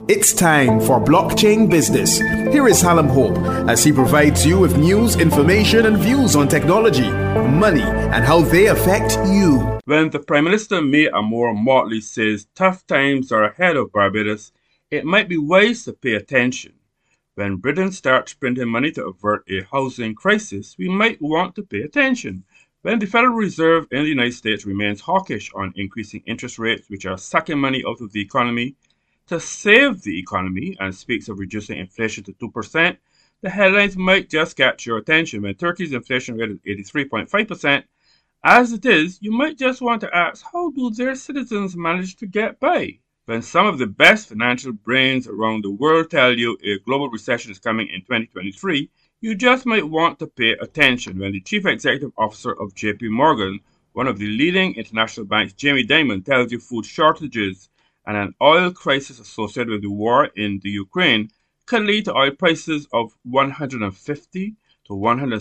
It's time for Blockchain Business. Here is Hallam Hope as he provides you with news, information, and views on technology, money, and how they affect you. When the Prime Minister May Amor Motley says tough times are ahead of Barbados, it might be wise to pay attention. When Britain starts printing money to avert a housing crisis, we might want to pay attention. When the Federal Reserve in the United States remains hawkish on increasing interest rates, which are sucking money out of the economy, to save the economy and speaks of reducing inflation to 2%, the headlines might just catch your attention. When Turkey's inflation rate is 83.5%, as it is, you might just want to ask, how do their citizens manage to get by? When some of the best financial brains around the world tell you a global recession is coming in 2023, you just might want to pay attention. When the Chief Executive Officer of JP Morgan, one of the leading international banks, Jamie Dimon, tells you food shortages and an oil crisis associated with the war in the Ukraine could lead to oil prices of $150 to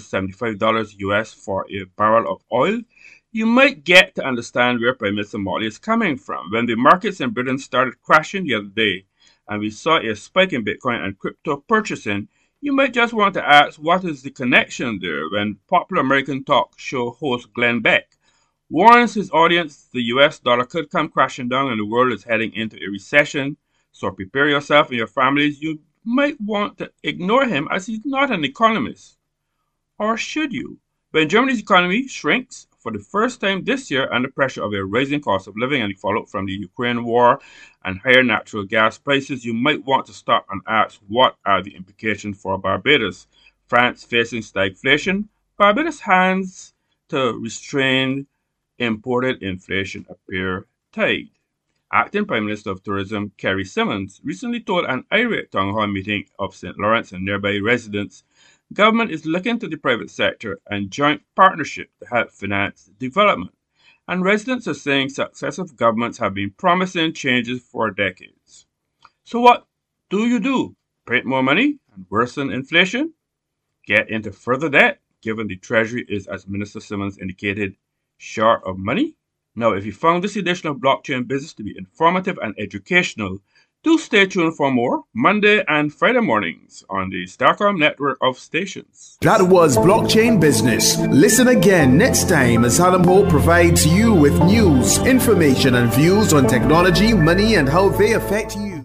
$175 US for a barrel of oil, you might get to understand where Prime Minister Motley is coming from. When the markets in Britain started crashing the other day and we saw a spike in Bitcoin and crypto purchasing, you might just want to ask, what is the connection there? When popular American talk show host Glenn Beck warns his audience the US dollar could come crashing down and the world is heading into a recession, so prepare yourself and your families, you might want to ignore him as he's not an economist. Or should you? When Germany's economy shrinks for the first time this year under pressure of a rising cost of living and the fallout from the Ukraine war and higher natural gas prices, you might want to stop and ask, what are the implications for Barbados? France facing stagflation, Barbados hands to restrain imported inflation appear tied. Acting Prime Minister of Tourism Kerry Simmons recently told an irate town hall meeting of St. Lawrence and nearby residents government is looking to the private sector and joint partnership to help finance development. And residents are saying successive governments have been promising changes for decades. So what do? Print more money and worsen inflation? Get into further debt, given the Treasury is, as Minister Simmons indicated, short of money? Now, if you found this edition of Blockchain Business to be informative and educational, do stay tuned for more Monday and Friday mornings on the Starcom network of stations. That was Blockchain Business. Listen again next time as Hallam Hope provides you with news, information, and views on technology, money, and how they affect you.